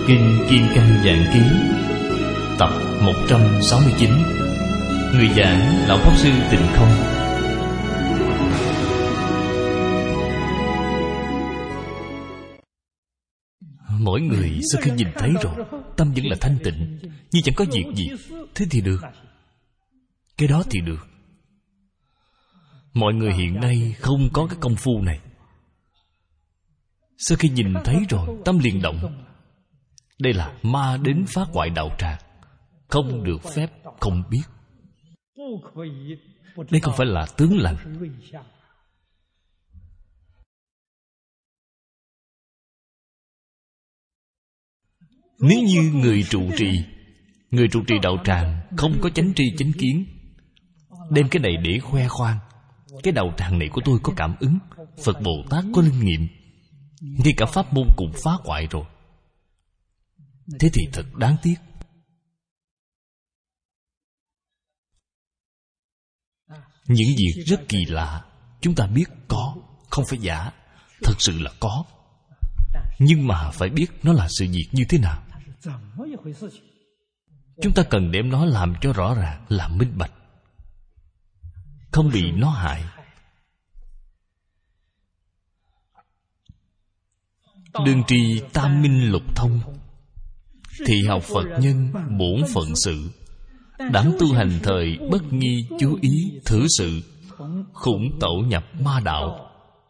Kinh Kim Cang Giảng Ký tập 169. Người giảng Lão Pháp Sư Tịnh Không. Mỗi người sau khi nhìn thấy rồi, tâm vẫn là thanh tịnh, nhưng chẳng có việc gì. Thế thì được, cái đó thì được. Mọi người hiện nay không có cái công phu này. Sau khi nhìn thấy rồi, tâm liền động. Đây là ma đến phá hoại đạo tràng, không được phép không biết. Đây không phải là tướng lành. Nếu như người trụ trì đạo tràng không có chánh tri chánh kiến, đem cái này để khoe khoang, cái đạo tràng này của tôi có cảm ứng, Phật Bồ Tát có linh nghiệm, thì cả pháp môn cũng phá hoại rồi. Thế thì thật đáng tiếc. Những việc rất kỳ lạ, chúng ta biết có, không phải giả, thật sự là có. Nhưng mà phải biết nó là sự việc như thế nào. Chúng ta cần đem nó làm cho rõ ràng, làm minh bạch, không bị nó hại. Đương tri tam minh lục thông, thị học Phật nhân bổn phận sự. Đẳng tu hành thời bất nghi chú ý thử sự, khủng tẩu nhập ma đạo.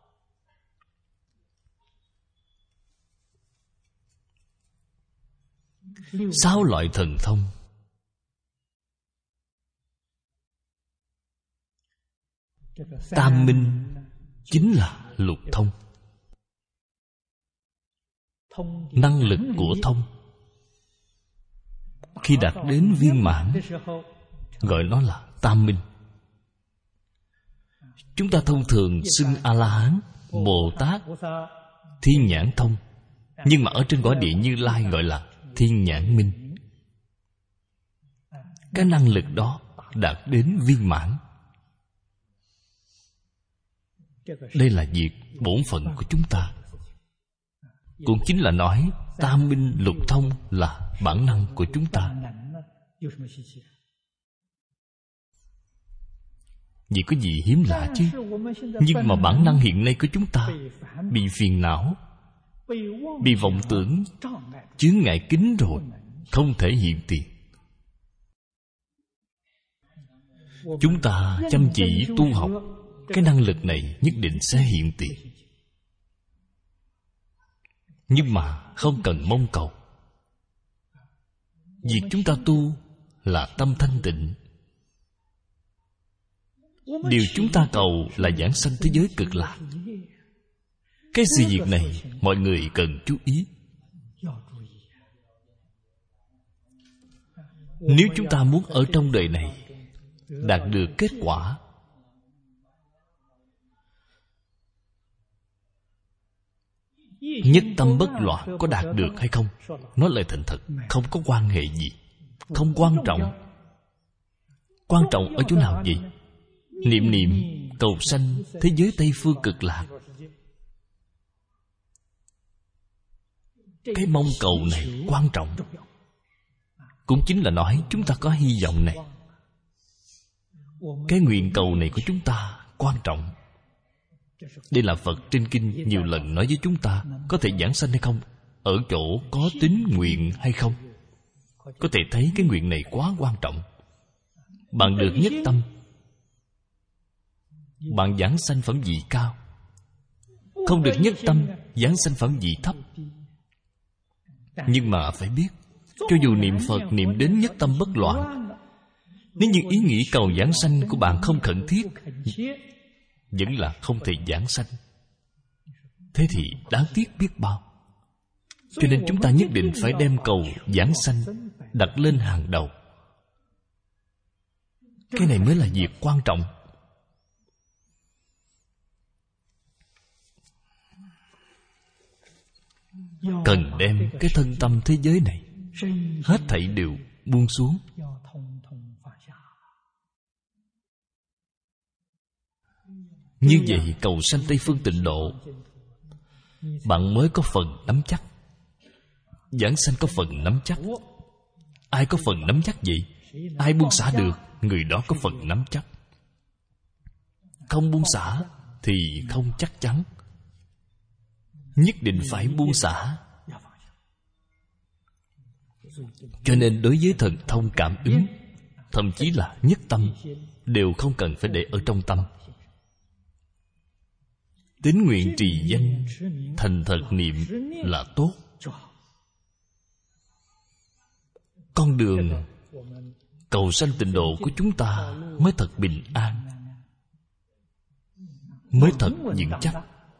Sáu loại thần thông. Tam minh chính là lục thông. Năng lực của thông khi đạt đến viên mãn gọi nó là tam minh. Chúng ta thông thường xưng A-la-hán, Bồ Tát, Thiên Nhãn Thông, nhưng mà ở trên cõi địa Như Lai gọi là Thiên Nhãn Minh. Cái năng lực đó đạt đến viên mãn. Đây là việc bổn phận của chúng ta. Cũng chính là nói tam minh lục thông là bản năng của chúng ta. Vì có gì hiếm lạ chứ. Nhưng mà bản năng hiện nay của chúng ta bị phiền não, bị vọng tưởng chướng ngại kín rồi, không thể hiện tiền. Chúng ta chăm chỉ tu học, cái năng lực này nhất định sẽ hiện tiền. Nhưng mà không cần mong cầu. Việc chúng ta tu là tâm thanh tịnh. Điều chúng ta cầu là giảng sanh thế giới cực lạc. Cái sự việc này mọi người cần chú ý. Nếu chúng ta muốn ở trong đời này đạt được kết quả, nhất tâm bất loạn có đạt được hay không, nói lời thành thật, không có quan hệ gì, không quan trọng. Quan trọng ở chỗ nào vậy? Niệm niệm cầu sanh thế giới Tây Phương cực lạc. Cái mong cầu này quan trọng. Cũng chính là nói chúng ta có hy vọng này. Cái nguyện cầu này của chúng ta quan trọng. Đây là Phật trên kinh nhiều lần nói với chúng ta, có thể giảng sanh hay không, ở chỗ có tín nguyện hay không. Có thể thấy cái nguyện này quá quan trọng. Bạn được nhất tâm, bạn giảng sanh phẩm vị cao. Không được nhất tâm, giảng sanh phẩm vị thấp. Nhưng mà phải biết, cho dù niệm Phật niệm đến nhất tâm bất loạn, nếu như ý nghĩ cầu giảng sanh của bạn không khẩn thiết, vẫn là không thể giảng sanh. Thế thì đáng tiếc biết bao. Cho nên chúng ta nhất định phải đem cầu giảng sanh đặt lên hàng đầu. Cái này mới là việc quan trọng. Cần đem cái thân tâm thế giới này hết thảy đều buông xuống. Như vậy cầu sanh Tây Phương Tịnh Độ, bạn mới có phần nắm chắc. Giảng sanh có phần nắm chắc. Ai có phần nắm chắc vậy? Ai buông xả được, người đó có phần nắm chắc. Không buông xả thì không chắc chắn. Nhất định phải buông xả. Cho nên đối với thần thông cảm ứng, thậm chí là nhất tâm, đều không cần phải để ở trong tâm. Tín nguyện trì danh, thành thật niệm là tốt. Con đường cầu sanh tịnh độ của chúng ta mới thật bình an, mới thật vững chắc.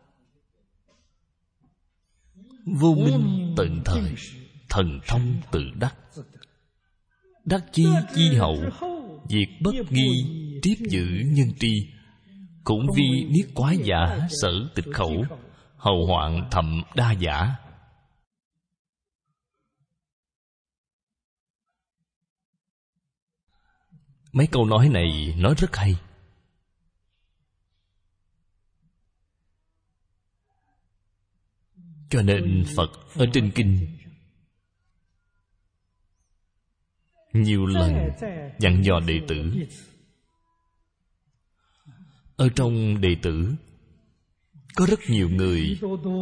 Vô minh tận thời, thần thông tự đắc. Đắc chi chi hậu, việc bất nghi, triếp giữ nhân tri. Cũng vi niết quái giả, sở tịch khẩu, hầu hoạn thậm đa giả. Mấy câu nói này nói rất hay. Cho nên Phật ở trên kinh nhiều lần dặn dò đệ tử. Ở trong đệ tử có rất nhiều người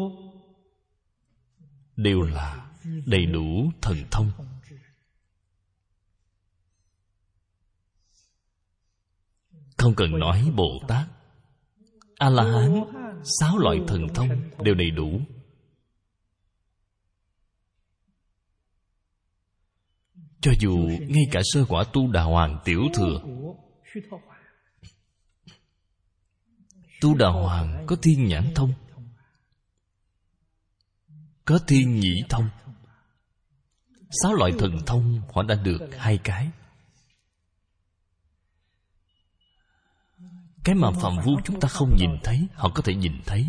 đều là đầy đủ thần thông. Không cần nói Bồ Tát, A-la-hán, 6 loại thần thông đều đầy đủ. Cho dù ngay cả sơ quả Tu Đà Hoàng tiểu thừa, Tu Đà Hoàng có thiên nhãn thông, có thiên nhĩ thông. 6 loại thần thông họ đã được 2 cái. Cái mà phàm phu chúng ta không nhìn thấy, họ có thể nhìn thấy.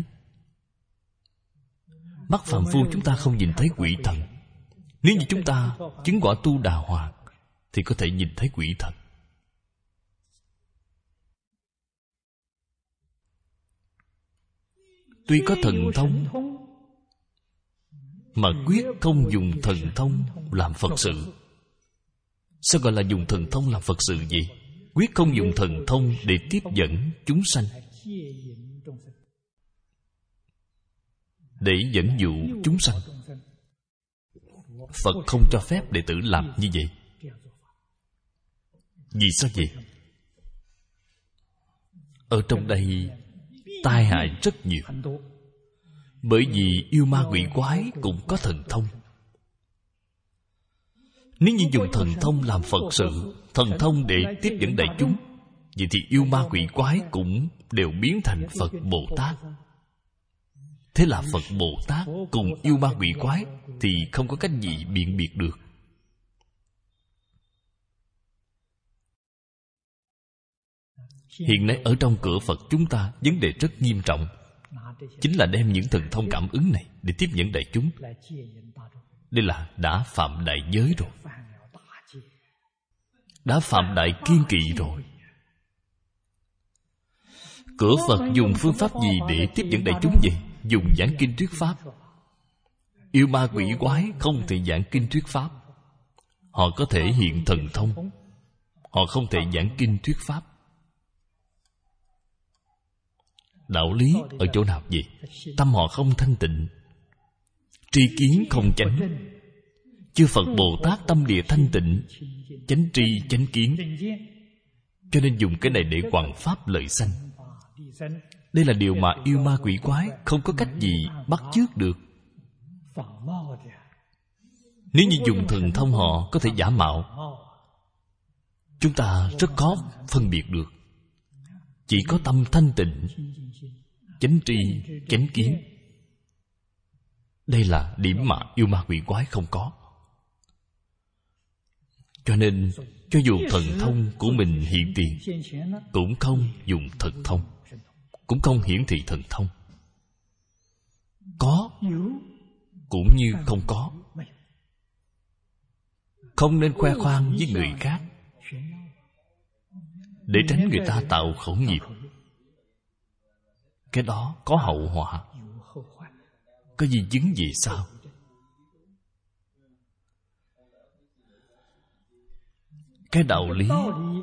Mắt phàm phu chúng ta không nhìn thấy quỷ thần. Nếu như chúng ta chứng quả Tu Đà Hoàng thì có thể nhìn thấy quỷ thần. Tuy có thần thông mà quyết không dùng thần thông làm Phật sự. Sao gọi là dùng thần thông làm Phật sự gì? Quyết không dùng thần thông để tiếp dẫn chúng sanh, để dẫn dụ chúng sanh. Phật không cho phép đệ tử làm như vậy. Vì sao vậy? Ở trong đây tai hại rất nhiều. Bởi vì yêu ma quỷ quái cũng có thần thông. Nếu như dùng thần thông làm Phật sự, thần thông để tiếp dẫn đại chúng, vậy thì yêu ma quỷ quái cũng đều biến thành Phật Bồ Tát. Thế là Phật Bồ Tát cùng yêu ma quỷ quái thì không có cách gì biện biệt được. Hiện nay ở trong cửa Phật chúng ta, vấn đề rất nghiêm trọng, chính là đem những thần thông cảm ứng này để tiếp dẫn đại chúng. Đây là đã phạm đại giới rồi, đã phạm đại kiên kỵ rồi. Cửa Phật dùng phương pháp gì để tiếp dẫn đại chúng vậy? Dùng giảng kinh thuyết pháp. Yêu ma quỷ quái không thể giảng kinh thuyết pháp. Họ có thể hiện thần thông, họ không thể giảng kinh thuyết pháp. Đạo lý ở chỗ nào vậy? Tâm họ không thanh tịnh, tri kiến không chánh. Chư Phật Bồ Tát tâm địa thanh tịnh, chánh tri chánh kiến, cho nên dùng cái này để hoằng pháp lợi sanh. Đây là điều mà yêu ma quỷ quái không có cách gì bắt chước được. Nếu như dùng thần thông họ có thể giả mạo, chúng ta rất khó phân biệt được. Chỉ có tâm thanh tịnh, chánh tri chánh kiến, đây là điểm mà yêu ma quỷ quái không có. Cho nên cho dù thần thông của mình hiện tiền, cũng không dùng thần thông, cũng không hiển thị thần thông. Có cũng như không có. Không nên khoe khoang với người khác, để tránh người ta tạo khẩu nghiệp. Cái đó có hậu họa. Có gì chứng gì sao? cái đạo lý,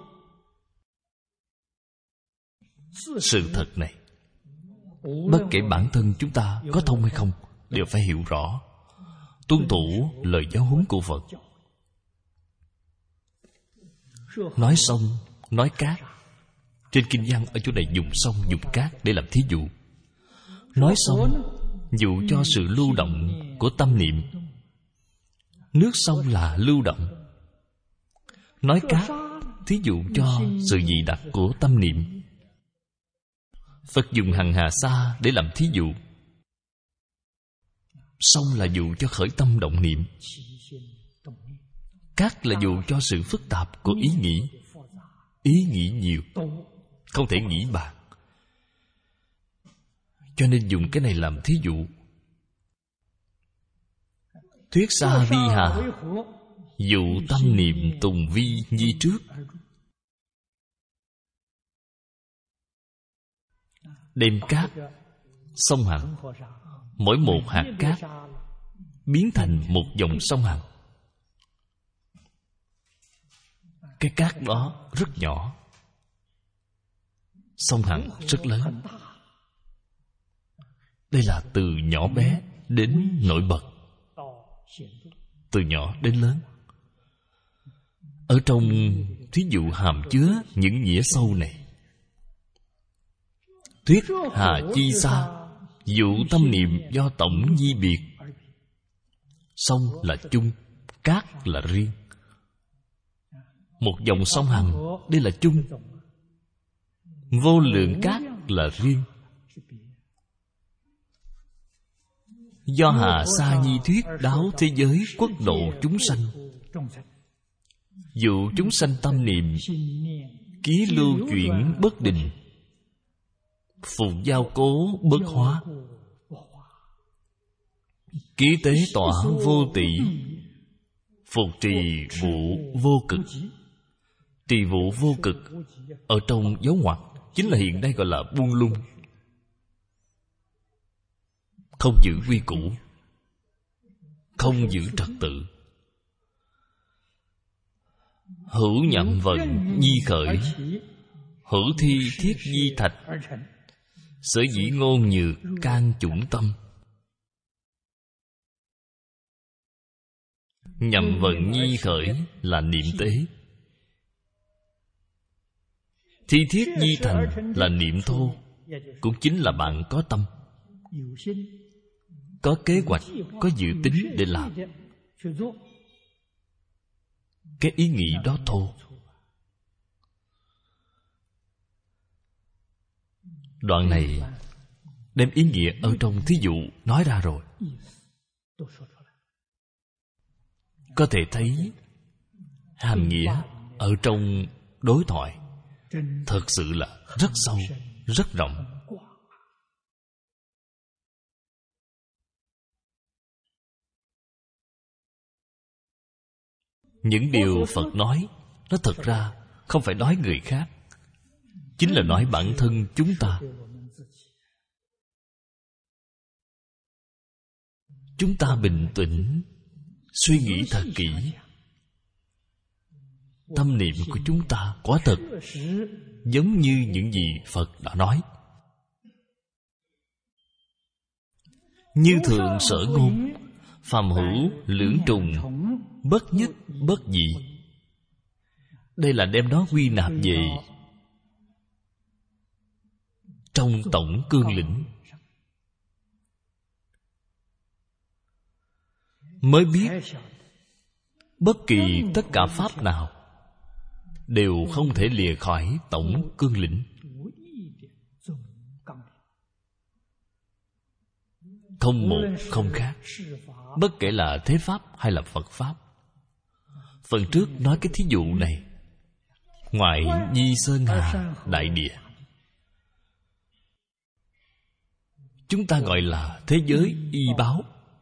sự thật này, bất kể bản thân chúng ta có thông hay không, đều phải hiểu rõ, tuân thủ lời giáo huấn của Phật. Nói sông, nói cát. Trên kinh văn ở chỗ này dùng sông, dùng cát để làm thí dụ. Nói sông dụ cho sự lưu động của tâm niệm, nước sông là lưu động. Nói cát thí dụ cho sự dị đặc của tâm niệm. Phật dùng hằng hà sa để làm thí dụ. Sông là dụ cho khởi tâm động niệm, cát là dụ cho sự phức tạp của ý nghĩ. Ý nghĩ nhiều, không thể nghĩ bạc, cho nên dùng cái này làm thí dụ. Thuyết xa vi hà, dụ tâm niệm tùng vi nhi trước. Đem cát sông Hằng, mỗi một hạt cát biến thành một dòng sông Hằng. Cái cát đó rất nhỏ, sông Hằng rất lớn. Đây là từ nhỏ bé đến nổi bật, từ nhỏ đến lớn. Ở trong thí dụ hàm chứa những nghĩa sâu này. Thuyết hà chi xa, dụ tâm niệm do tổng di biệt. Sông là chung, cát là riêng. Một dòng sông Hằng, đây là chung. Vô lượng cát là riêng. Do hà sa nhi thuyết đáo thế giới quốc độ chúng sanh, dụ chúng sanh tâm niệm ký lưu chuyển bất định, phục giao cố bất hóa, ký tế tỏa vô tỷ, phục trì vụ vô cực. Trì vụ vô cực ở trong dấu ngoặc chính là hiện nay gọi là buông lung, không giữ quy củ, không giữ trật tự. Hữu nhậm vận nhi khởi, hữu thi thiết di thạch, sở dĩ ngôn nhược can chủng tâm. Nhậm vận nhi khởi là niệm tế, thi thiết di thành là niệm thô, cũng chính là bạn có tâm, có kế hoạch, có dự tính để làm. Cái ý nghĩ đó thô. Đoạn này đem ý nghĩa ở trong thí dụ nói ra rồi. Có thể thấy hàm nghĩa ở trong đối thoại thật sự là rất sâu, rất rộng. Những điều Phật nói, nó thật ra không phải nói người khác, chính là nói bản thân chúng ta. Chúng ta bình tĩnh suy nghĩ thật kỹ, tâm niệm của chúng ta quả thật giống như những gì Phật đã nói. Như thượng sở ngôn, phàm hữu lưỡng trùng, bất nhất bất dị. Đây là đem nó quy nạp về trong tổng cương lĩnh, mới biết bất kỳ tất cả pháp nào đều không thể lìa khỏi tổng cương lĩnh. Không một không khác, bất kể là thế pháp hay là Phật pháp. Phần trước nói cái thí dụ này, ngoại nhi sơn hà đại địa, chúng ta gọi là thế giới y báo.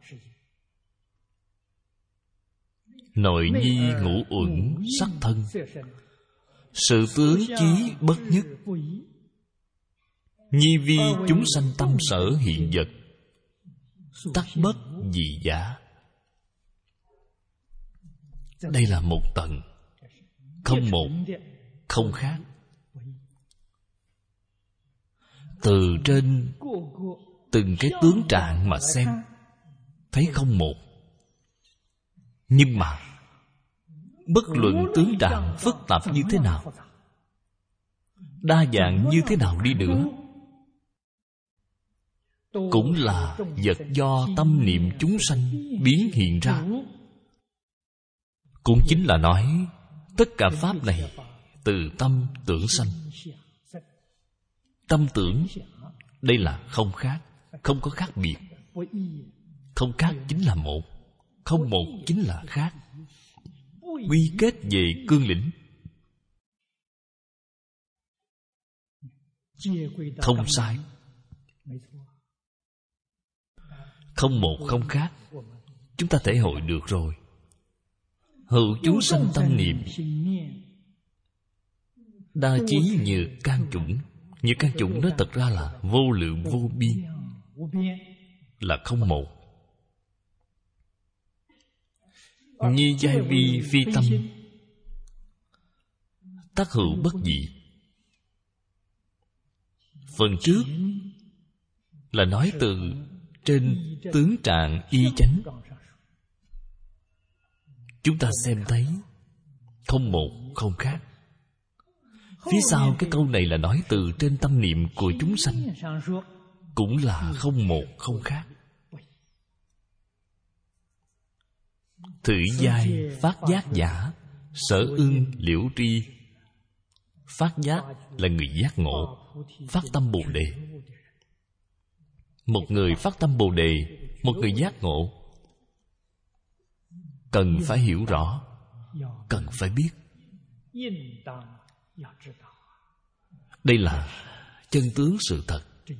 Nội nhi ngũ uẩn sắc thân, sự tướng chí bất nhất, nhi vi chúng sanh tâm sở hiện vật, tắc bất dị giả. Đây là một tầng. không một, không khác. Từ trên từng cái tướng trạng mà xem, thấy không một. Nhưng mà bất luận tướng trạng phức tạp như thế nào, đa dạng như thế nào đi nữa, cũng là vật do tâm niệm chúng sanh biến hiện ra. Cũng chính là nói tất cả pháp này từ tâm tưởng sanh. Tâm tưởng, đây là không khác, không có khác biệt. Không khác chính là một, không một chính là khác. Quy kết về cương lĩnh, không sai. Không một không khác, chúng ta thể hội được rồi. Hữu chúng sanh tâm niệm, đa chí như can chủng. Như can chủng nói thật ra là vô lượng vô biên, là không một. Nhi giai vi phi tâm, tác hữu bất dị. Phần trước là nói từ trên tướng trạng y chánh. Chúng ta xem thấy không một không khác. Phía sau cái câu này là nói từ trên tâm niệm của chúng sanh, cũng là không một không khác. Thử giai phát giác giả, sở ưng liễu tri. Phát giác là người giác ngộ, phát tâm Bồ Đề. Một người phát tâm Bồ Đề, một người giác ngộ, cần phải hiểu rõ, cần phải biết. Đây là chân tướng sự thật,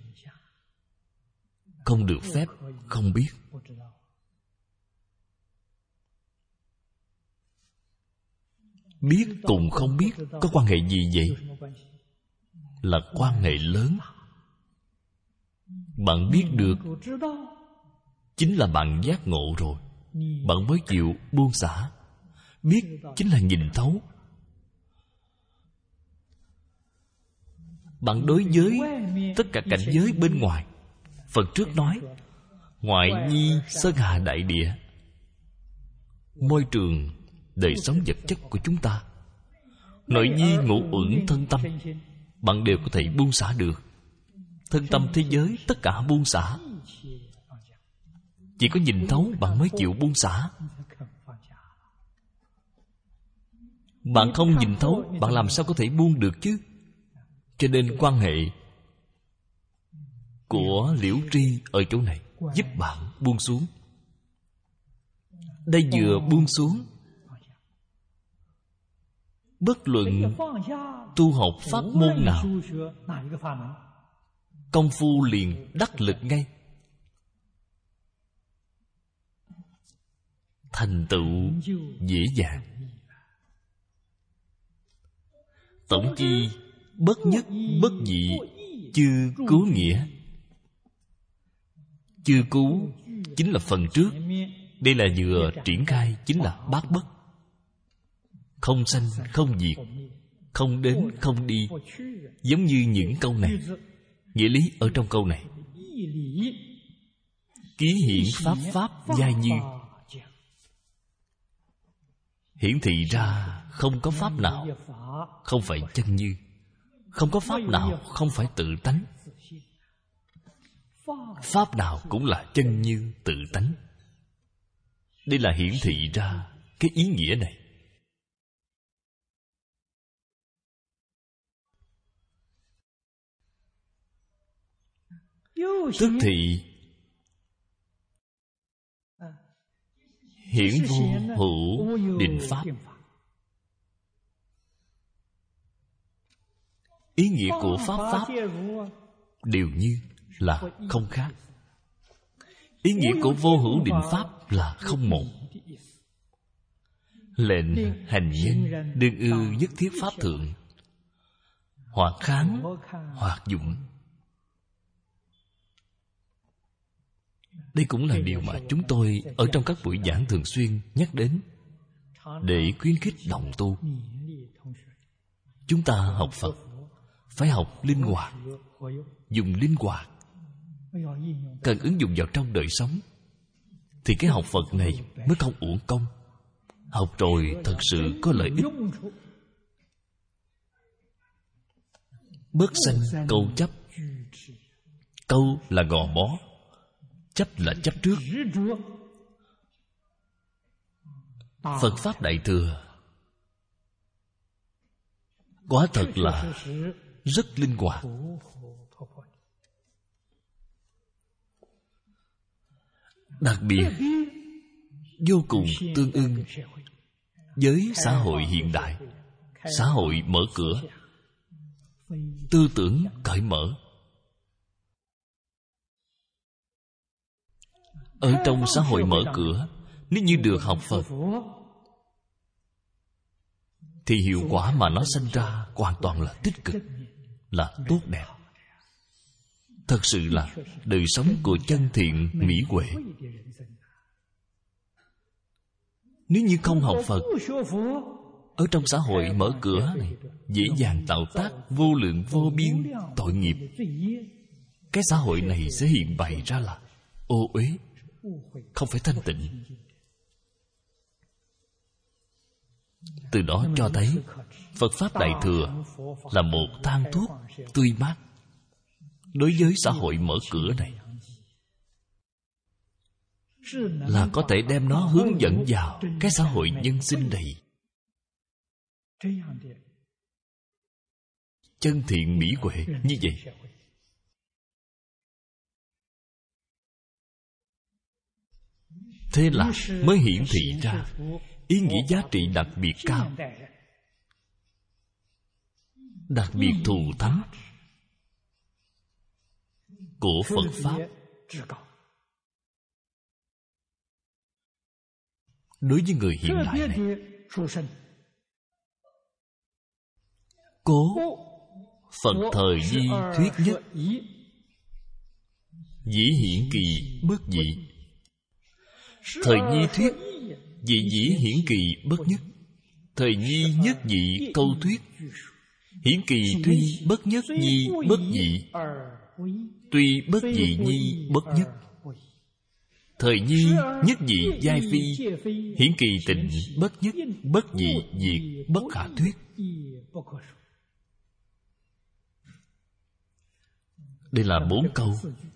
không được phép không biết. Biết cùng không biết có quan hệ gì vậy? Là quan hệ lớn. Bạn biết được, chính là bạn giác ngộ rồi. Bạn mới chịu buông xả. Biết chính là nhìn thấu. Bạn đối với tất cả cảnh giới bên ngoài, phần trước nói ngoại nhi sơn hà đại địa, môi trường đời sống vật chất của chúng ta, nội nhi ngũ uẩn thân tâm, bạn đều có thể buông xả được. Thân tâm thế giới tất cả buông xả. Chỉ có nhìn thấu bạn mới chịu buông xả. Bạn không nhìn thấu, bạn làm sao có thể buông được chứ? Cho nên quan hệ của liễu tri ở chỗ này giúp bạn buông xuống. Đây vừa buông xuống, bất luận tu học pháp môn nào, công phu liền đắc lực ngay, thành tựu dễ dàng. Tổng chi bất nhất bất dị, chư cứu nghĩa. Chư cứu chính là phần trước. Đây là vừa triển khai, chính là bát bất. Không sanh không diệt, không đến không đi. Giống như những câu này, nghĩa lý ở trong câu này. Ký hiển pháp pháp giai như, hiển thị ra không có pháp nào không phải chân như, không có pháp nào không phải tự tánh. Pháp nào cũng là chân như tự tánh. Đây là hiển thị ra cái ý nghĩa này. Tức thị hiển vô hữu định pháp. Ý nghĩa của pháp đều như là không khác. Ý nghĩa của vô hữu định pháp là không một. Lệnh hành nhân đương ư nhất thiết pháp thượng, hoặc kháng hoặc dụng. Đây cũng là điều mà chúng tôi ở trong các buổi giảng thường xuyên nhắc đến, để khuyến khích đồng tu. Chúng ta học Phật phải học linh hoạt, dùng linh hoạt, cần ứng dụng vào trong đời sống, thì cái học Phật này mới không uổng công. Học rồi thật sự có lợi ích. Bớt sanh câu chấp. Câu là gò bó, chấp là chấp trước. Phật Pháp Đại Thừa quả thật là rất linh hoạt. Đặc biệt vô cùng tương ưng với xã hội hiện đại, xã hội mở cửa, tư tưởng cởi mở. Ở trong xã hội mở cửa, nếu như được học Phật thì hiệu quả mà nó sanh ra hoàn toàn là tích cực, là tốt đẹp. Thật sự là đời sống của chân thiện mỹ huệ. Nếu như không học Phật, ở trong xã hội mở cửa này dễ dàng tạo tác vô lượng vô biên tội nghiệp. Cái xã hội này sẽ hiện bày ra là ô uế, không phải thanh tịnh. Từ đó cho thấy Phật Pháp Đại Thừa là một thang thuốc tươi mát đối với xã hội mở cửa này, là có thể đem nó hướng dẫn vào cái xã hội nhân sinh này. Chân thiện mỹ huệ như vậy. Thế là mới hiển thị ra ý nghĩa giá trị đặc biệt cao, đặc biệt thù thắng của Phật Pháp đối với người hiện đại này. Cố Phật thời di thuyết nhất, dĩ hiển kỳ bất dị. Thời nhi thuyết, dị dĩ hiển kỳ bất nhất. Thời nhi nhất dị câu thuyết, hiển kỳ tuy bất nhất nhi bất dị, tuy bất dị nhi bất nhất. Thời nhi nhất dị giai phi, hiển kỳ tịnh bất nhất bất dị diệt bất khả thuyết. Đây là 4 câu.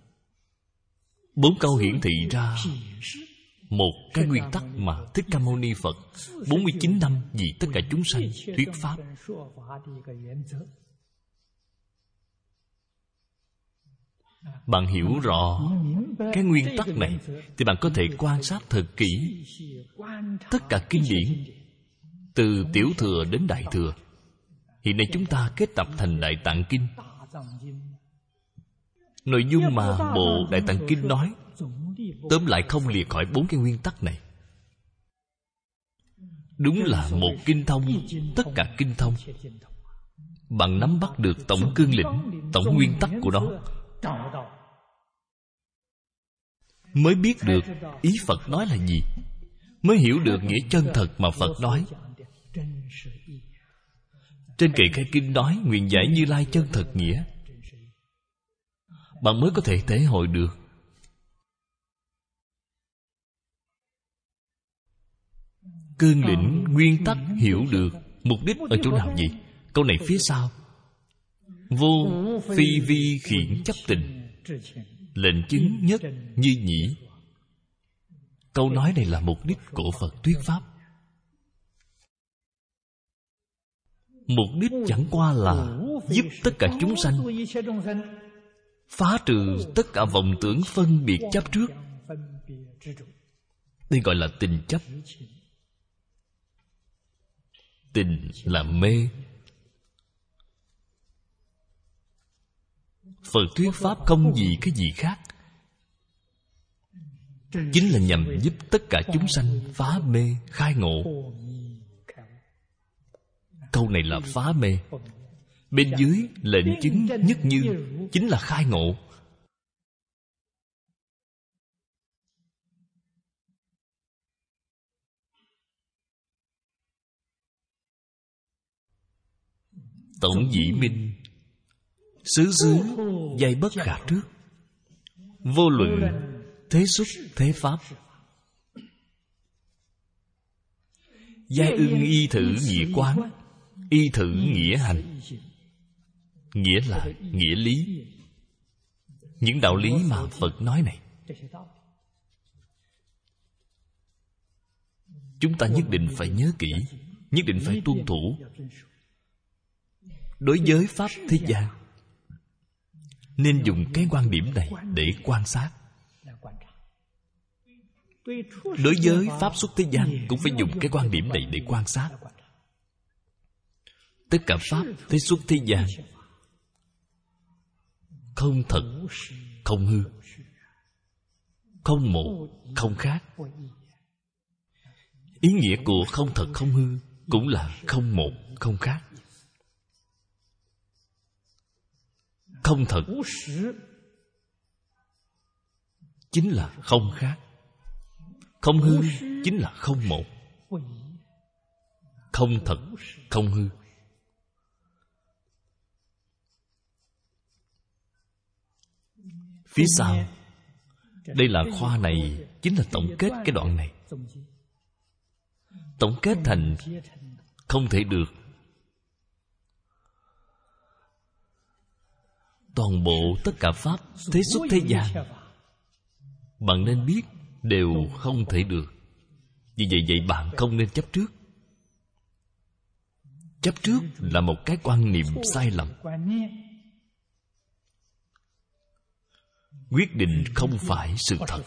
4 câu hiển thị ra một cái nguyên tắc mà Thích Ca Mâu Ni Phật 49 năm vì tất cả chúng sanh thuyết Pháp. Bạn hiểu rõ cái nguyên tắc này thì bạn có thể quan sát thật kỹ tất cả kinh điển, từ Tiểu Thừa đến Đại Thừa. Hiện nay chúng ta kết tập thành Đại Tạng Kinh. Nội dung mà bộ Đại Tạng Kinh nói tóm lại không liệt khỏi 4 cái nguyên tắc này. Đúng là một kinh thông, tất cả kinh thông. Bạn nắm bắt được tổng cương lĩnh, tổng nguyên tắc của nó, mới biết được ý Phật nói là gì, mới hiểu được nghĩa chân thật mà Phật nói. Trên kệ khai kinh nói nguyện giải Như Lai chân thật nghĩa, bạn mới có thể thể hội được. Cương lĩnh, nguyên tắc hiểu được. Mục đích ở chỗ nào vậy? Câu này phía sau: vô phi vi khiển chấp tình, lệnh chứng nhất như nhĩ. Câu nói này là mục đích của Phật thuyết Pháp. Mục đích chẳng qua là giúp tất cả chúng sanh phá trừ tất cả vọng tưởng phân biệt chấp trước. Đây gọi là tình chấp. Tình là mê. Phật thuyết Pháp không gì cái gì khác, chính là nhằm giúp tất cả chúng sanh phá mê khai ngộ. Câu này là phá mê. Bên dưới lệnh chứng nhất như chính là khai ngộ. tổng dĩ minh, xứ xứ giai bất khả trước, vô luận thế xuất thế pháp. Giai ưng y thử nghĩa quán, y thử nghĩa hành. Nghĩa là nghĩa lý. Những đạo lý mà Phật nói này, chúng ta nhất định phải nhớ kỹ, nhất định phải tuân thủ. Đối với pháp thế gian, nên dùng cái quan điểm này để quan sát. Đối với pháp xuất thế gian, cũng phải dùng cái quan điểm này để quan sát. Tất cả pháp thế xuất thế gian không thật, không hư, không một, không khác. Ý nghĩa của không thật, không hư cũng là không một, không khác. Không thật chính là không khác. Không hư chính là không một. Không thật, không hư. Phía sau, đây là khoa này, chính là tổng kết cái đoạn này. Tổng kết thành không thể được. Toàn bộ tất cả pháp thế xuất thế gian, bạn nên biết đều không thể được. Vì vậy bạn không nên chấp trước. Chấp trước là một cái quan niệm sai lầm. Quyết định không phải sự thật.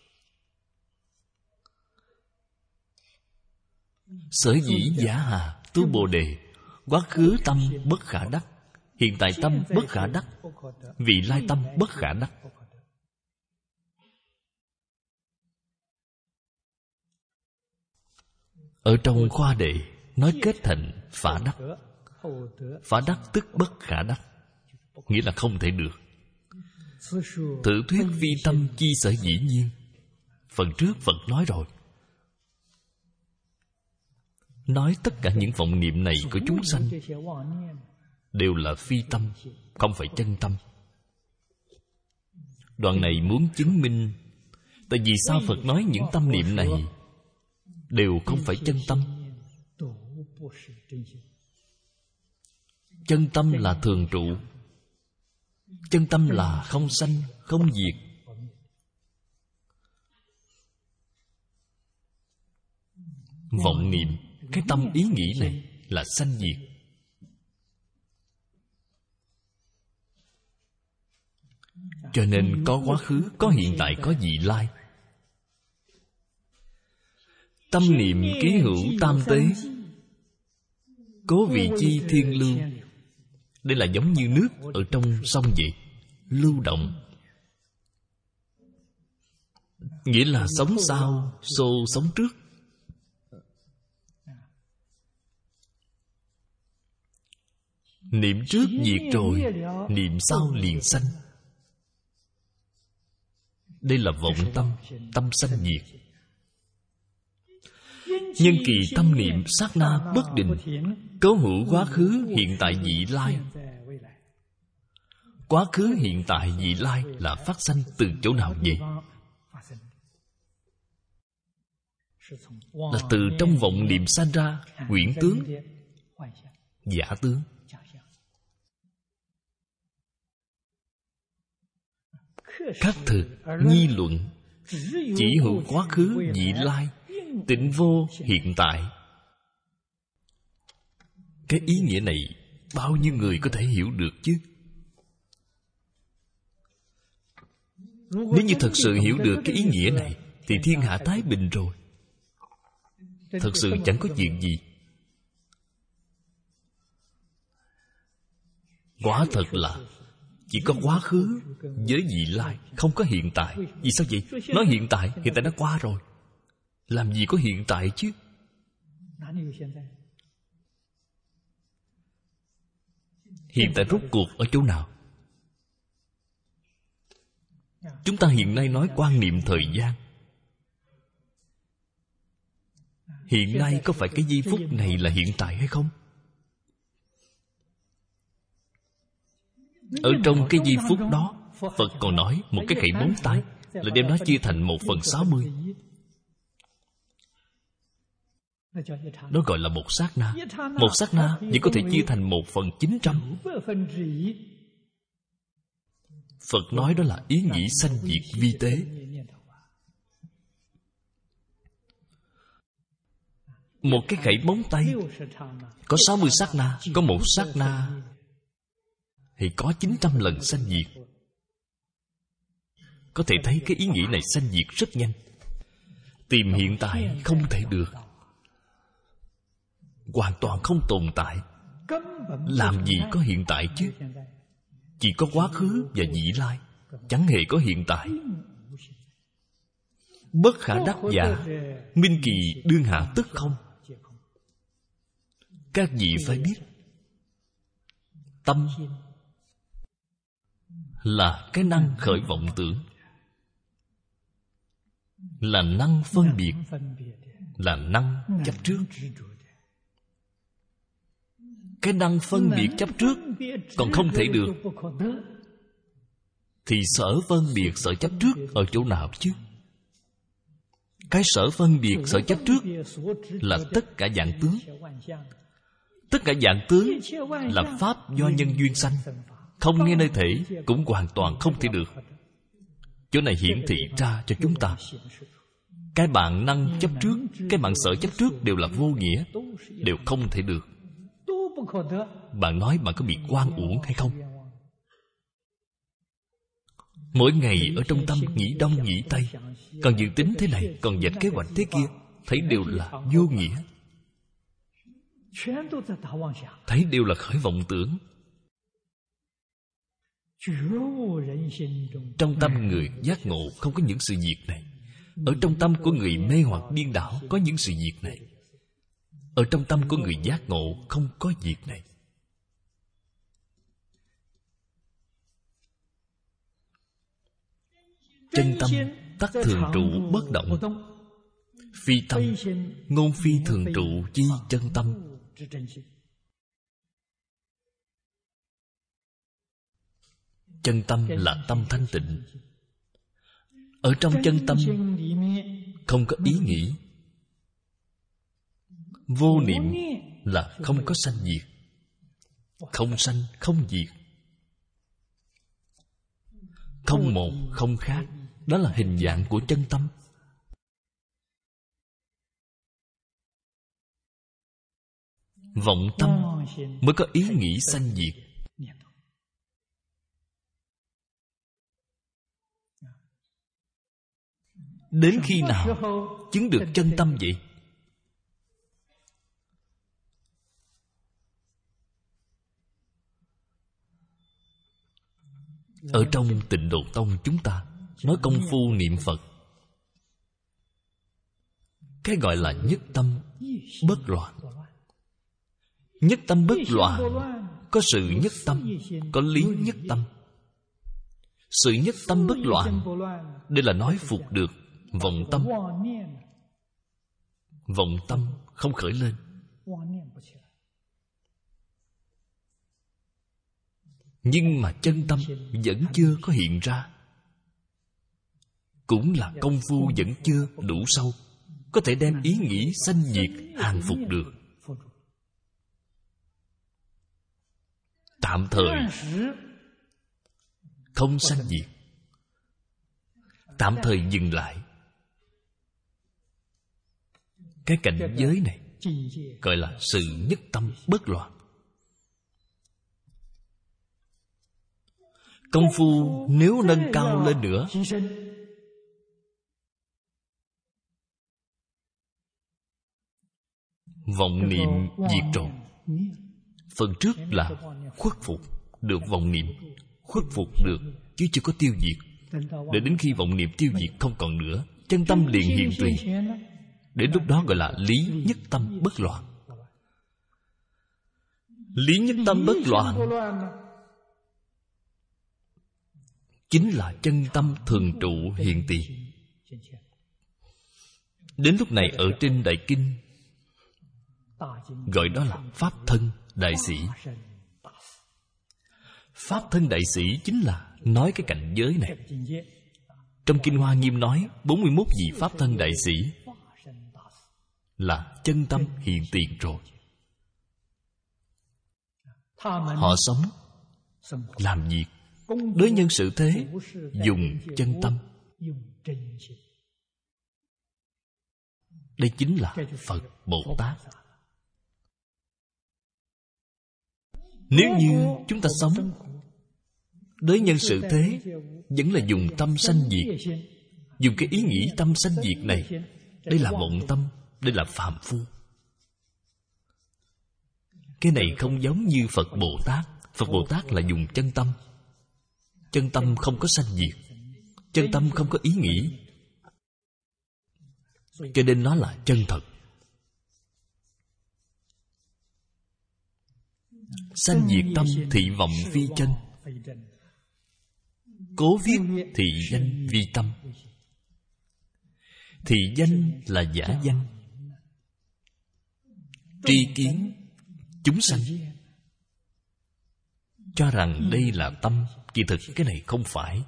Sở dĩ giả hà tu Bồ Đề, quá khứ tâm bất khả đắc, hiện tại tâm bất khả đắc, vị lai tâm bất khả đắc. Ở trong khoa đề nói kết thành phả đắc. Phả đắc tức bất khả đắc, nghĩa là không thể được. Tự thuyết vi tâm chi sở dĩ nhiên. Phần trước Phật nói rồi, nói tất cả những vọng niệm này của chúng sanh đều là phi tâm, không phải chân tâm. Đoạn này muốn chứng minh, tại vì sao Phật nói những tâm niệm này đều không phải chân tâm. Chân tâm là thường trụ. Chân tâm là không sanh, không diệt. Vọng niệm, cái tâm ý nghĩ này là sanh diệt. Cho nên có quá khứ, có hiện tại, có vị lai. Tâm niệm ký hữu tam tế, cố vị chi thiên lưu. Đây là giống như nước ở trong sông vậy, lưu động. Nghĩa là sống sau, xô sống trước. Niệm trước diệt rồi, niệm sau liền sanh. Đây là vọng tâm, tâm sanh diệt. Nhân kỳ tâm niệm sát na bất định, cấu hữu quá khứ hiện tại vị lai. Quá khứ hiện tại vị lai là phát sanh từ chỗ nào vậy? Là từ trong vọng niệm sanh ra huyễn tướng, giả tướng. Khắc thực nhi luận, chỉ hữu quá khứ vị lai, tịnh vô hiện tại. Cái ý nghĩa này bao nhiêu người có thể hiểu được chứ? Nếu như thật sự hiểu được cái ý nghĩa này thì thiên hạ thái bình rồi. Thật sự chẳng có chuyện gì. Quả thật là chỉ có quá khứ với vị lai, không có hiện tại. Vì sao vậy? Nói hiện tại đã qua rồi. Làm gì có hiện tại chứ? Hiện tại rốt cuộc ở chỗ nào? Chúng ta hiện nay nói quan niệm thời gian. Hiện nay có phải cái giây phút này là hiện tại hay không? Ở trong cái giây phút đó, Phật còn nói một cái khẩy móng tay là đem nó chia thành 1/60. Đó gọi là một sát na. Một sát na chỉ có thể chia thành 1/900. Phật nói đó là ý nghĩ sanh diệt vi tế. Một cái khẩy móng tay có 60 sát na. Có một sát na thì có 900 lần sanh diệt. Có thể thấy cái ý nghĩ này sanh diệt rất nhanh. Tìm hiện tại không thể được, hoàn toàn không tồn tại. Làm gì có hiện tại chứ? Chỉ có quá khứ và vị lai, chẳng hề có hiện tại. Bất khả đắc giả, minh kỳ đương hạ tức không. Các vị phải biết, tâm là cái năng khởi vọng tưởng, là năng phân biệt, là năng chấp trước. Cái năng phân biệt chấp trước còn không thể được, thì sở phân biệt sở chấp trước ở chỗ nào chứ? Cái sở phân biệt sở chấp trước là tất cả vạn tướng. Tất cả vạn tướng là pháp do nhân duyên sanh, không nghe nơi thể cũng hoàn toàn không thể được. Chỗ này hiển thị ra cho chúng ta, cái bản năng chấp trước, cái bản sở chấp trước đều là vô nghĩa, đều không thể được. Bạn nói bạn có bị oan uổng hay không? Mỗi ngày ở trong tâm nghĩ đông nghĩ tây, còn dự tính thế này, còn dạch kế hoạch thế kia, thấy đều là vô nghĩa, thấy đều là khởi vọng tưởng. Trong tâm người giác ngộ không có những sự việc này. Ở trong tâm của người mê hoặc điên đảo có những sự việc này. Ở trong tâm của người giác ngộ không có việc này. Chân tâm tắc thường trụ bất động. Phi tâm ngôn phi thường trụ chi chân tâm. Chân tâm là tâm thanh tịnh. Ở trong chân tâm không có ý nghĩ. Vô niệm là không có sanh diệt. Không sanh không diệt. Không một không khác. Đó là hình dạng của chân tâm. Vọng tâm mới có ý nghĩ sanh diệt. Đến khi nào chứng được chân tâm vậy? Ở trong Tịnh Độ Tông chúng ta nói công phu niệm Phật, cái gọi là nhất tâm bất loạn. Nhất tâm bất loạn, có sự nhất tâm, có lý nhất tâm. Sự nhất tâm bất loạn, đây là nói phục được vọng tâm. Vọng tâm không khởi lên. Nhưng mà chân tâm vẫn chưa có hiện ra. Cũng là công phu vẫn chưa đủ sâu, có thể đem ý nghĩ sanh diệt hàng phục được. Tạm thời không sanh diệt, tạm thời dừng lại. Cái cảnh giới này gọi là sự nhất tâm bất loạn. Công phu nếu nâng cao lên nữa, vọng niệm diệt rồi. Phần trước là khuất phục được vọng niệm, khuất phục được chứ chưa có tiêu diệt. Để đến khi vọng niệm tiêu diệt không còn nữa, chân tâm liền hiện tùy. Đến lúc đó gọi là lý nhất tâm bất loạn. Lý nhất tâm bất loạn chính là chân tâm thường trụ hiện tiền. Đến lúc này ở trên Đại Kinh gọi đó là Pháp thân đại sĩ. Pháp thân đại sĩ chính là nói cái cảnh giới này. Trong Kinh Hoa Nghiêm nói 41 vị Pháp thân đại sĩ là chân tâm hiện tiền rồi. Họ sống, làm việc, đối nhân xử thế dùng chân tâm. Đây chính là Phật Bồ Tát. Nếu như chúng ta sống đối nhân xử thế vẫn là dùng tâm sanh diệt, dùng cái ý nghĩ tâm sanh diệt này, đây là vọng tâm, đây là phàm phu. Cái này không giống như Phật Bồ Tát. Phật Bồ Tát là dùng chân tâm. Chân tâm không có sanh diệt, chân tâm không có ý nghĩ, cho nên nó là chân thật. Sanh diệt tâm thị vọng vi chân, cố viết thị danh vi tâm. Thị danh là giả danh, tri kiến chúng sanh cho rằng đây là tâm, kỳ thực cái này không phải.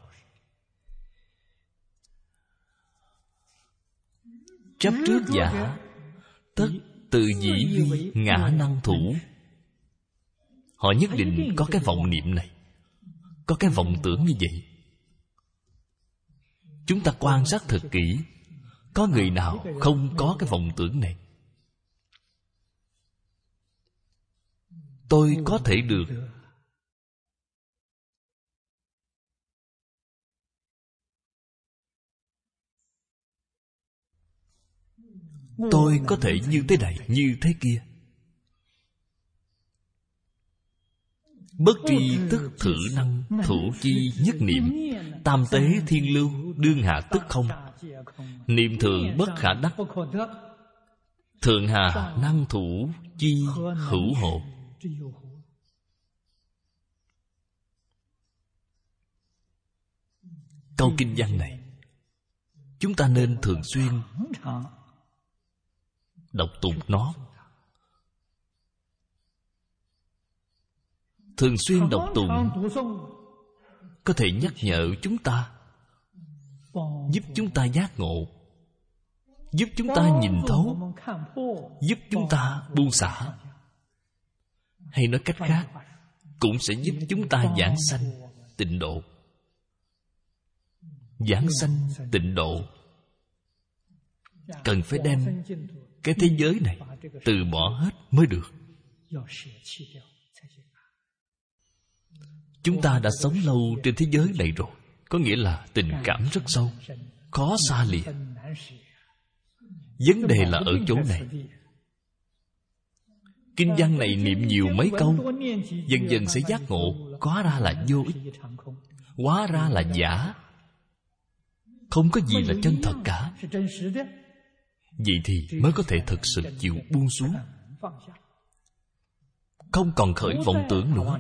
Chấp trước giả, tất từ dĩ vi ngã năng thủ. Họ nhất định có cái vọng niệm này, có cái vọng tưởng như vậy. Chúng ta quan sát thật kỹ, có người nào không có cái vọng tưởng này? Tôi có thể được, tôi có thể như thế này, như thế kia. Bất tri tức thử năng, thủ chi nhất niệm. Tam tế thiên lưu, đương hạ tức không. Niệm thường bất khả đắc, thượng hà năng thủ chi hữu hộ. Câu kinh văn này chúng ta nên thường xuyên đọc tụng nó. Thường xuyên đọc tụng có thể nhắc nhở chúng ta, giúp chúng ta giác ngộ, giúp chúng ta nhìn thấu, giúp chúng ta buông xả. Hay nói cách khác, cũng sẽ giúp chúng ta giảng sanh tịnh độ. Giảng sanh tịnh độ cần phải đem cái thế giới này từ bỏ hết mới được. Chúng ta đã sống lâu trên thế giới này rồi, có nghĩa là tình cảm rất sâu, khó xa lìa. Vấn đề là ở chỗ này. Kinh văn này niệm nhiều mấy câu, dần dần sẽ giác ngộ, hóa ra là vô ích, hóa ra là giả, không có gì là chân thật cả. Vậy thì mới có thể thực sự chịu buông xuống, không còn khởi vọng tưởng nữa.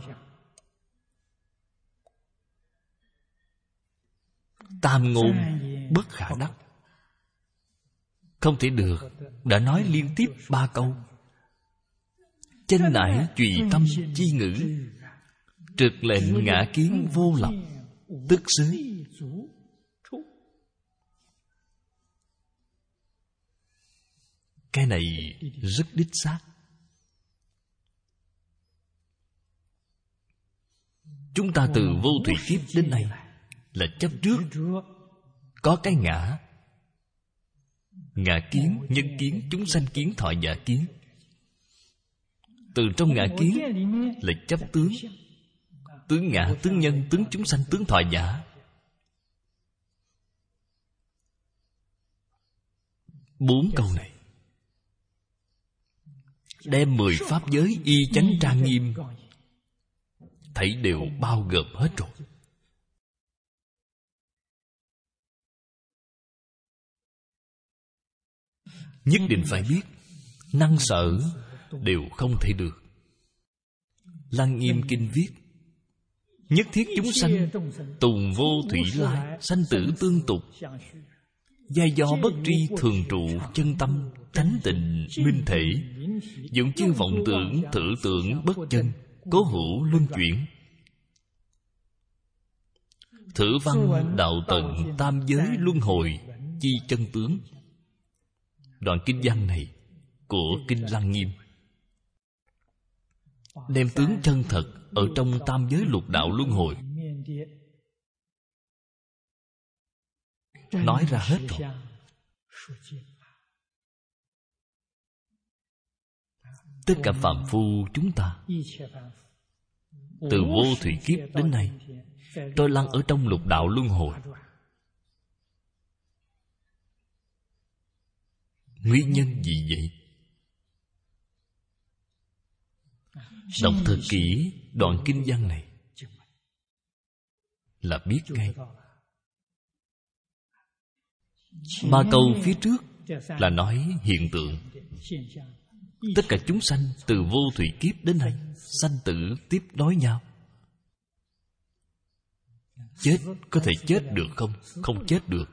Tam ngôn bất khả đắc, không thể được. Đã nói liên tiếp 3 câu. Chánh nải trùy tâm chi ngữ, trực lệnh ngã kiến vô lập, tức xứ. Cái này rất đích xác. Chúng ta từ vô thủy kiếp đến nay là chấp trước có cái ngã. Ngã kiến, nhân kiến, chúng sanh kiến, thọ giả kiến. Từ trong ngã kiến là chấp tướng. Tướng ngã, tướng nhân, tướng chúng sanh, tướng thọ giả. 4 câu này đem 10 pháp giới y chánh trang nghiêm thảy đều bao gồm hết rồi. Nhất định phải biết, năng sở đều không thể được. Lăng Nghiêm Kinh viết: nhất thiết chúng sanh tùng vô thủy lai, sanh tử tương tục. Giai do bất tri thường trụ chân tâm, thánh tịnh minh thể. Dụng chư vọng tưởng thử tưởng bất chân, cố hữu luân chuyển. Thử văn đạo tận tam giới luân hồi chi chân tướng. Đoạn kinh văn này của Kinh Lăng Nghiêm đem tướng chân thật ở trong tam giới lục đạo luân hồi nói ra hết rồi. Tất cả phàm phu chúng ta từ vô thủy kiếp đến nay trôi lăn ở trong lục đạo luân hồi. Nguyên nhân gì vậy? Đọc thật kỹ đoạn kinh văn này là biết ngay. 3 câu phía trước là nói hiện tượng. Tất cả chúng sanh từ vô thủy kiếp đến nay sanh tử tiếp nối nhau. Chết có thể chết được không? Không chết được.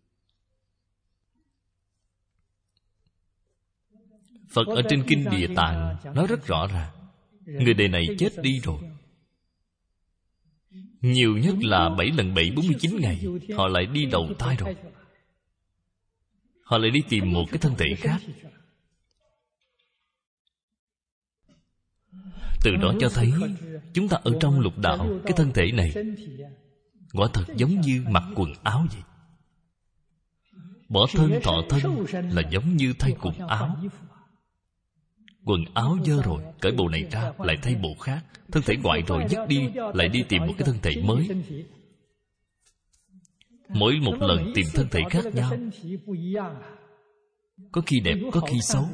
Phật ở trên Kinh Địa Tạng nói rất rõ ràng, người đời này chết đi rồi, nhiều nhất là 7 lần 7 49 ngày họ lại đi đầu thai rồi. Họ lại đi tìm một cái thân thể khác. Từ đó cho thấy chúng ta ở trong lục đạo, cái thân thể này quả thật giống như mặc quần áo vậy. Bỏ thân thọ thân là giống như thay quần áo. Quần áo dơ rồi, cởi bộ này ra, lại thay bộ khác. Thân thể ngoại rồi dứt đi, lại đi tìm một cái thân thể mới. Mỗi một lần tìm thân thể khác nhau, có khi đẹp, có khi xấu.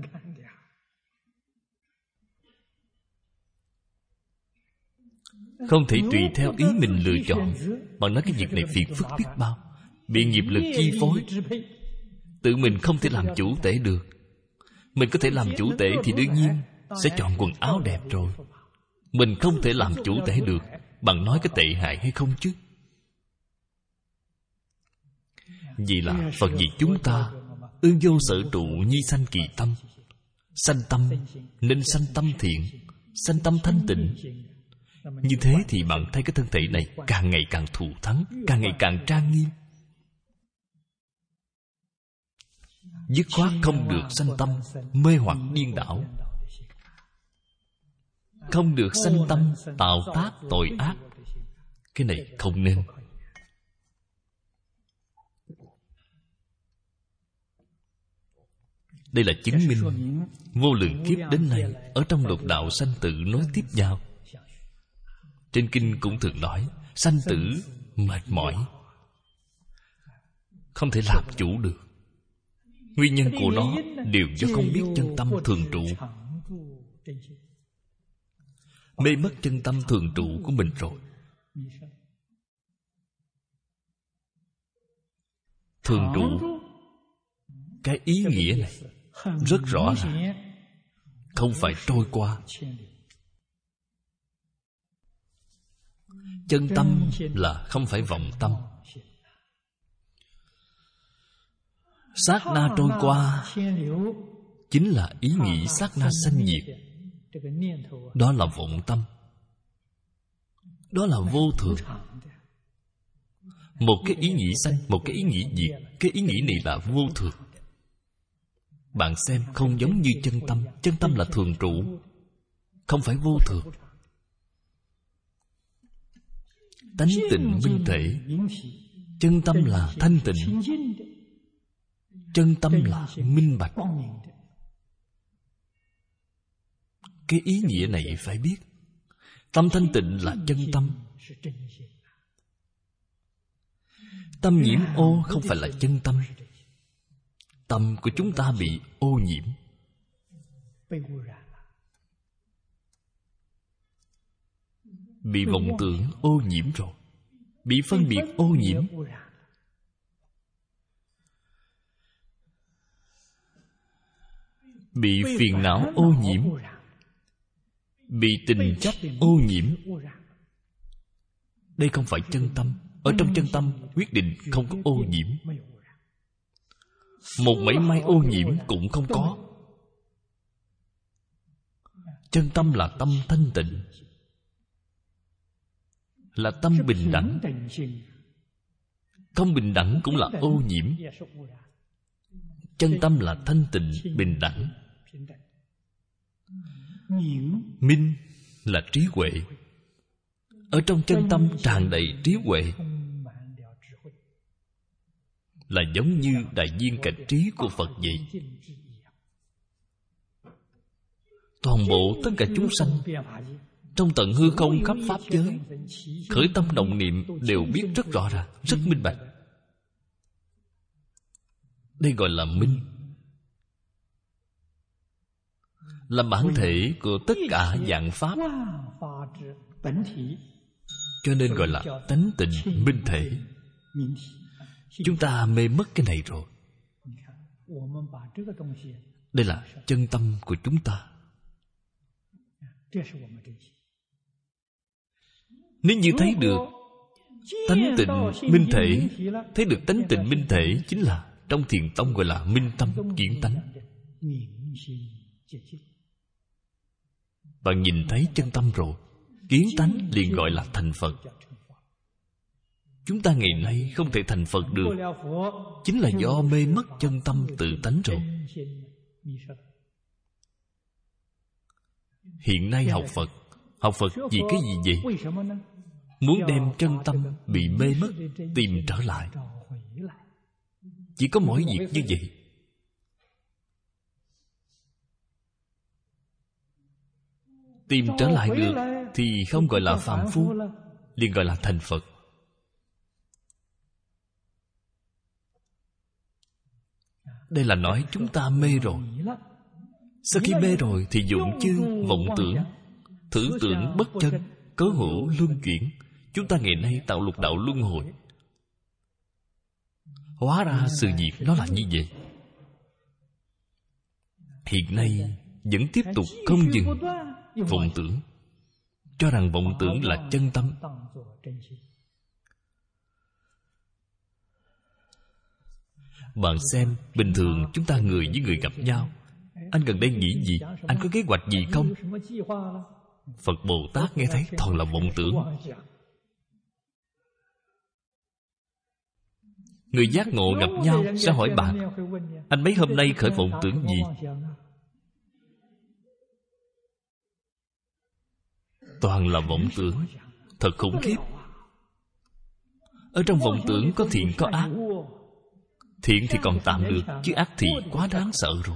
Không thể tùy theo ý mình lựa chọn. Bạn nói cái việc này phiền phức biết bao, bị nghiệp lực chi phối, tự mình không thể làm chủ tể được. Mình có thể làm chủ tể thì đương nhiên sẽ chọn quần áo đẹp rồi. Mình không thể làm chủ tể được, bạn nói cái tệ hại hay không chứ? Vì là Phật vì chúng ta ương vô sở trụ nhi sanh kỳ tâm. Sanh tâm nên sanh tâm thiện, sanh tâm thanh tịnh. Như thế thì bạn thấy cái thân thể này càng ngày càng thù thắng, càng ngày càng trang nghiêm. Dứt khoát không được sanh tâm mê hoặc điên đảo, không được sanh tâm tạo tác tội ác. Cái này không nên. Đây là chứng minh vô lượng kiếp đến nay ở trong lục đạo sanh tử nối tiếp nhau. Trên kinh cũng thường nói sanh tử mệt mỏi, không thể làm chủ được. Nguyên nhân của nó đều do không biết chân tâm thường trụ, mê mất chân tâm thường trụ của mình rồi. Thường trụ, cái ý nghĩa này rất rõ ràng, không phải trôi qua. Chân tâm là không phải vọng tâm. Sát na trôi qua chính là ý nghĩ sát na sanh diệt. Đó là vọng tâm, đó là vô thường. Một cái ý nghĩ sanh, một cái ý nghĩ diệt. Cái ý nghĩ này là vô thường. Bạn xem không giống như chân tâm. Chân tâm là thường trụ, không phải vô thường. Tánh tịnh minh thể. Chân tâm là thanh tịnh, chân tâm là minh bạch. Cái ý nghĩa này phải biết. Tâm thanh tịnh là chân tâm. Tâm nhiễm ô không phải là chân tâm. Tâm của chúng ta bị ô nhiễm, bị vọng tưởng ô nhiễm rồi, bị phân biệt ô nhiễm, bị phiền não ô nhiễm, bị tình chấp ô nhiễm. Đây không phải chân tâm. Ở trong chân tâm quyết định không có ô nhiễm. Một mảy may ô nhiễm cũng không có. Chân tâm là tâm thanh tịnh. là tâm bình đẳng. Không bình đẳng cũng là ô nhiễm. Chân tâm là thanh tịnh, bình đẳng. Minh là trí huệ. Ở trong chân tâm tràn đầy trí huệ, là giống như đại viên cảnh trí của Phật vậy. Toàn bộ tất cả chúng sanh trong tận hư không khắp pháp giới, khởi tâm động niệm đều biết rất rõ ràng, rất minh bạch. Đây gọi là minh, là bản thể của tất cả vạn pháp, cho nên gọi là tánh tịnh minh thể. Chúng ta mê mất cái này rồi. Đây là chân tâm của chúng ta. Nếu như thấy được tánh tịnh minh thể, thấy được tánh tịnh minh thể, chính là trong Thiền tông gọi là minh tâm kiến tánh. Bạn nhìn thấy chân tâm rồi, kiến tánh liền gọi là thành Phật. Chúng ta ngày nay không thể thành Phật được, chính là do mê mất chân tâm tự tánh rồi. Hiện nay học Phật vì cái gì vậy? Muốn đem chân tâm bị mê mất tìm trở lại. Chỉ có mỗi việc như vậy. Tìm trở lại được thì không gọi là phàm phu, liền gọi là thành Phật. Đây là nói chúng ta mê rồi. Sau khi mê rồi thì dụng chư vọng tưởng, thử tưởng bất chân, cớ hữu luân chuyển. Chúng ta ngày nay tạo lục đạo luân hồi. Hóa ra sự việc nó là như vậy. Hiện nay vẫn tiếp tục không dừng vọng tưởng, cho rằng vọng tưởng là chân tâm. Bạn xem, bình thường chúng ta người với người gặp nhau, anh gần đây nghĩ gì? Anh có kế hoạch gì không? Phật Bồ Tát nghe thấy toàn là vọng tưởng. Người giác ngộ gặp nhau sẽ hỏi bạn, anh mấy hôm nay khởi vọng tưởng gì? Toàn là vọng tưởng. Thật khủng khiếp. Ở trong vọng tưởng có thiện có ác. Thiện thì còn tạm được, chứ ác thì quá đáng sợ rồi.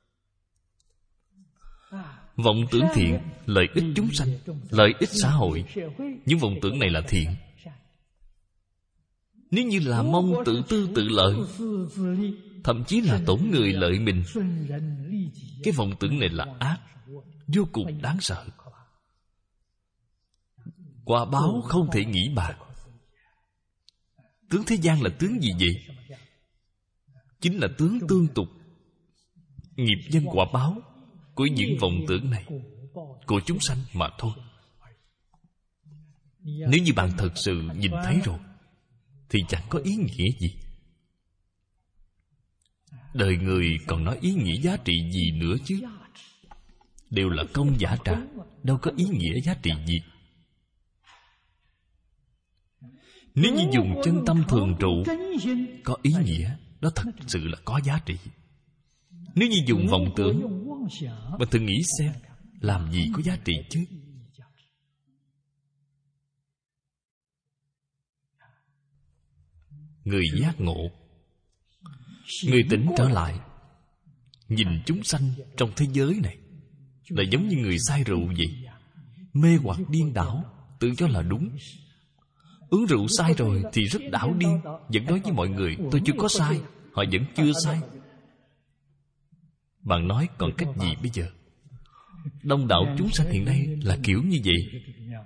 Vọng tưởng thiện, lợi ích chúng sanh, lợi ích xã hội. Những vọng tưởng này là thiện. Nếu như là mong tự tư tự lợi, thậm chí là tổn người lợi mình, cái vọng tưởng này là ác, vô cùng đáng sợ. Quả báo không thể nghĩ bàn. Tướng thế gian là tướng gì vậy? Chính là tướng tương tục, nghiệp nhân quả báo của những vọng tưởng này, của chúng sanh mà thôi. Nếu như bạn thật sự nhìn thấy rồi thì chẳng có ý nghĩa gì. Đời người còn nói ý nghĩa giá trị gì nữa chứ? Đều là công giả trà, đâu có ý nghĩa giá trị gì. Nếu như dùng chân tâm thường trụ, có ý nghĩa, đó thật sự là có giá trị. Nếu như dùng vọng tưởng, bạn thử nghĩ xem, làm gì có giá trị chứ? Người giác ngộ, người tỉnh trở lại, nhìn chúng sanh trong thế giới này là giống như người say rượu vậy. Mê hoặc điên đảo, tự cho là đúng. Uống rượu say rồi thì rất đảo điên, vẫn nói với mọi người tôi chưa có say, họ vẫn chưa say. Bạn nói còn cách gì bây giờ? Đông đảo chúng sanh hiện nay là kiểu như vậy.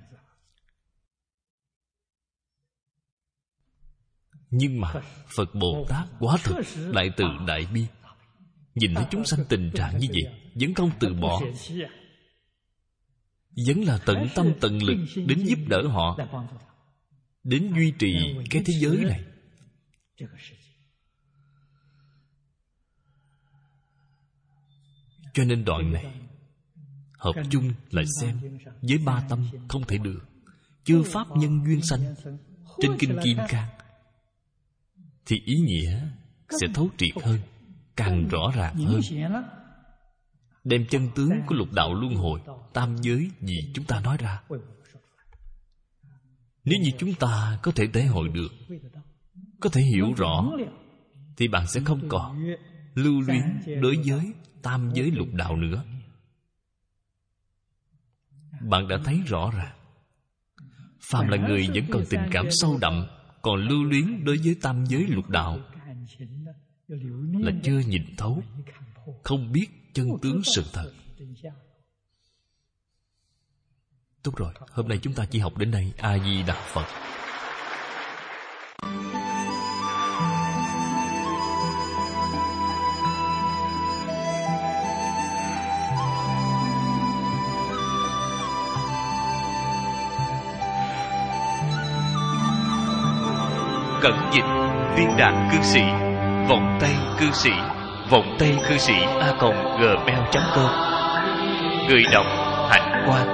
Nhưng mà Phật Bồ Tát quả thực đại từ đại bi, nhìn thấy chúng sanh tình trạng như vậy vẫn không từ bỏ, vẫn là tận tâm tận lực đến giúp đỡ họ, đến duy trì cái thế giới này. Cho nên đoạn này hợp chung lại xem với ba tâm không thể được. chư pháp nhân duyên sanh trên kinh Kim Cang, thì ý nghĩa sẽ thấu triệt hơn, càng rõ ràng hơn, đem chân tướng của lục đạo luân hồi, tam giới gì chúng ta nói ra. Nếu như chúng ta có thể thể hội được, có thể hiểu rõ, thì bạn sẽ không còn lưu luyến đối với tam giới lục đạo nữa. Bạn đã thấy rõ ràng, phàm là người vẫn còn tình cảm sâu đậm, còn lưu luyến đối với tam giới lục đạo, là chưa nhìn thấu, không biết chân tướng sự thật. Tốt rồi, hôm nay chúng ta chỉ học đến đây. A Di Đà Phật. Cẩn dịch Viên Đạn Cư Sĩ, Vọng Tây Cư Sĩ, Vọng Tây Cư Sĩ @gmail.com. Người đọc Hạnh Quang.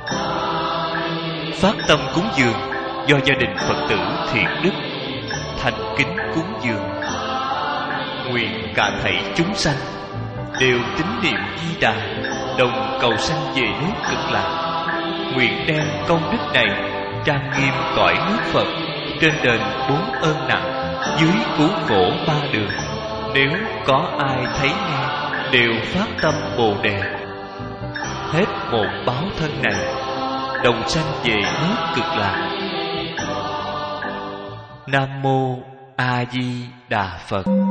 Phát tâm cúng dường do gia đình Phật tử Thiện Đức thành kính cúng dường. Nguyện cả thảy chúng sanh đều tín niệm Di Đà, đồng cầu sanh về nước Cực Lạc. Nguyện đem công đức này trang nghiêm cõi nước Phật, trên đền 4 ơn nặng, dưới cứu khổ 3 đường. Nếu có ai thấy nghe, đều phát tâm Bồ Đề, hết một báo thân này, đồng sanh về nước Cực Lạc. Nam Mô A Di Đà Phật.